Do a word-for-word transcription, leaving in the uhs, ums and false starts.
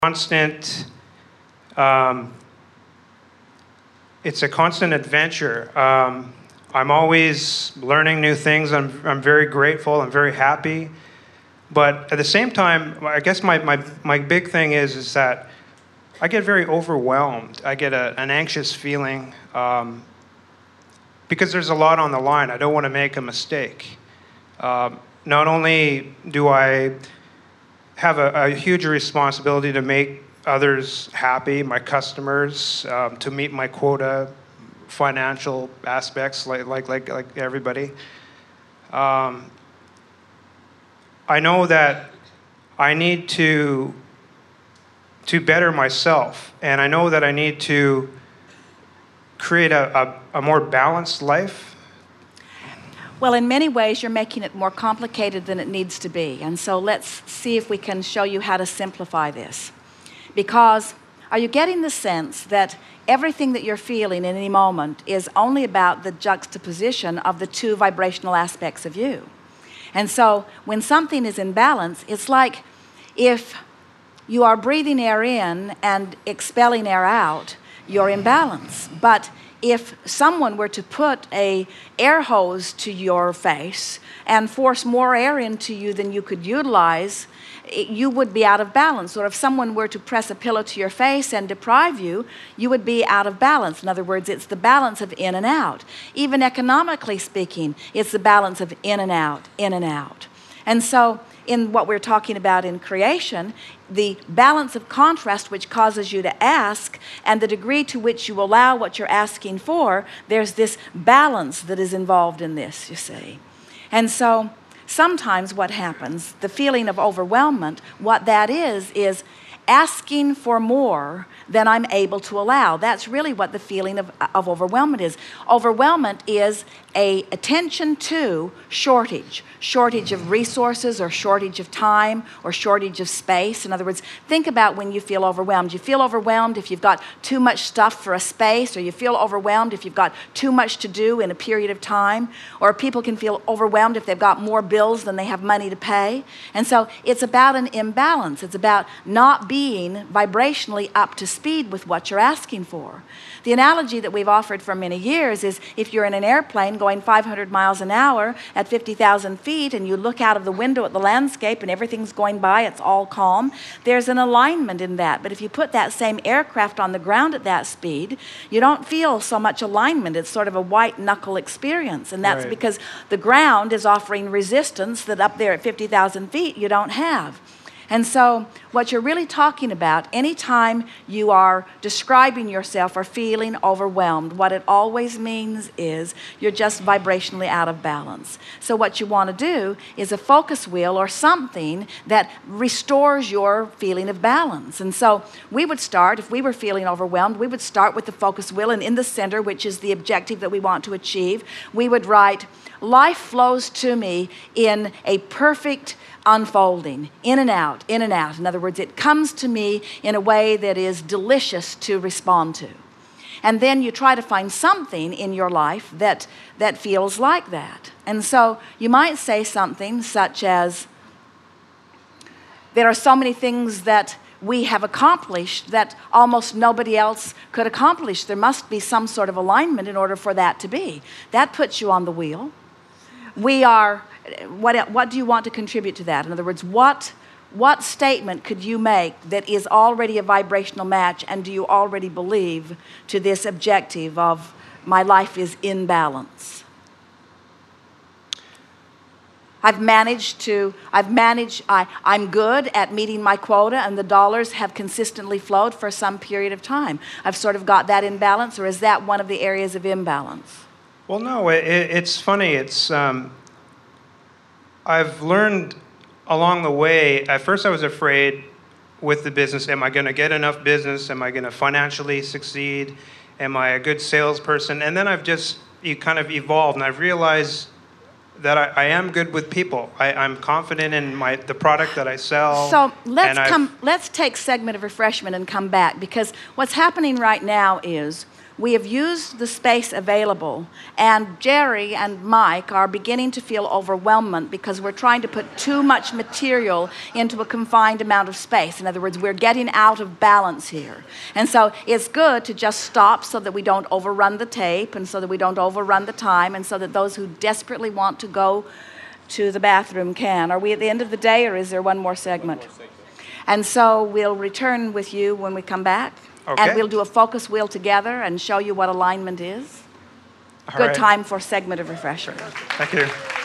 constant, um, it's a constant adventure. Um, I'm always learning new things. I'm, I'm very grateful. I'm very happy. But at the same time, I guess my, my, my big thing is, is that I get very overwhelmed. I get a, an anxious feeling um, because there's a lot on the line. I don't want to make a mistake. Um, not only do I have a, a huge responsibility to make others happy, my customers, um, to meet my quota, financial aspects, like like like, like everybody. Um, I know that I need to to better myself, and I know that I need to create a, a, a more balanced life. Well, in many ways, you're making it more complicated than it needs to be. And so let's see if we can show you how to simplify this. Because are you getting the sense that everything that you're feeling in any moment is only about the juxtaposition of the two vibrational aspects of you? And so when something is in balance, it's like if you are breathing air in and expelling air out, you're in balance. But if someone were to put a air hose to your face and force more air into you than you could utilize, you would be out of balance. Or if someone were to press a pillow to your face and deprive you, you would be out of balance. In other words, it's the balance of in and out. Even economically speaking, it's the balance of in and out, in and out. And so in what we're talking about in creation, the balance of contrast which causes you to ask and the degree to which you allow what you're asking for, there's this balance that is involved in this, you see. And so sometimes what happens, the feeling of overwhelmment, what that is, is asking for more than I'm able to allow. That's really what the feeling of, of overwhelmment is. Overwhelmment is a attention to shortage. Shortage of resources or shortage of time or shortage of space. In other words, think about when you feel overwhelmed. You feel overwhelmed if you've got too much stuff for a space, or you feel overwhelmed if you've got too much to do in a period of time, or people can feel overwhelmed if they've got more bills than they have money to pay. And so it's about an imbalance. It's about not being vibrationally up to speed with what you're asking for. The analogy that we've offered for many years is if you're in an airplane going five hundred miles an hour at fifty thousand feet and you look out of the window at the landscape and everything's going by, it's all calm, there's an alignment in that. But if you put that same aircraft on the ground at that speed, you don't feel so much alignment. It's sort of a white knuckle experience. And that's Right. because the ground is offering resistance that up there at fifty thousand feet you don't have. And so what you're really talking about, anytime you are describing yourself or feeling overwhelmed, what it always means is you're just vibrationally out of balance. So what you want to do is a focus wheel or something that restores your feeling of balance. And so we would start, if we were feeling overwhelmed, we would start with the focus wheel, and in the center, which is the objective that we want to achieve, we would write, life flows to me in a perfect unfolding, in and out, in and out. In other words, it comes to me in a way that is delicious to respond to. And then you try to find something in your life that, that feels like that. And so you might say something such as, there are so many things that we have accomplished that almost nobody else could accomplish. There must be some sort of alignment in order for that to be. That puts you on the wheel. We are, what, what do you want to contribute to that? In other words, what, what statement could you make that is already a vibrational match, and do you already believe to this objective of my life is in balance? I've managed to, I've managed, I, I'm good at meeting my quota, and the dollars have consistently flowed for some period of time. I've sort of got that in balance, or is that one of the areas of imbalance? Well, no, it, it's funny. It's um, I've learned along the way. At first, I was afraid with the business. Am I going to get enough business? Am I going to financially succeed? Am I a good salesperson? And then I've just you kind of evolved, and I've realized that I, I am good with people. I, I'm confident in my the product that I sell. So let's come. Let's take segment of refreshment and come back, because what's happening right now is we have used the space available, and Jerry and Mike are beginning to feel overwhelmed because we're trying to put too much material into a confined amount of space. In other words, we're getting out of balance here. And so it's good to just stop so that we don't overrun the tape and so that we don't overrun the time and so that those who desperately want to go to the bathroom can. Are we at the end of the day, or is there one more segment? One more segment. And so we'll return with you when we come back. Okay. And we'll do a focus wheel together and show you what alignment is. All Good right. time for segment of refreshment. Thank you.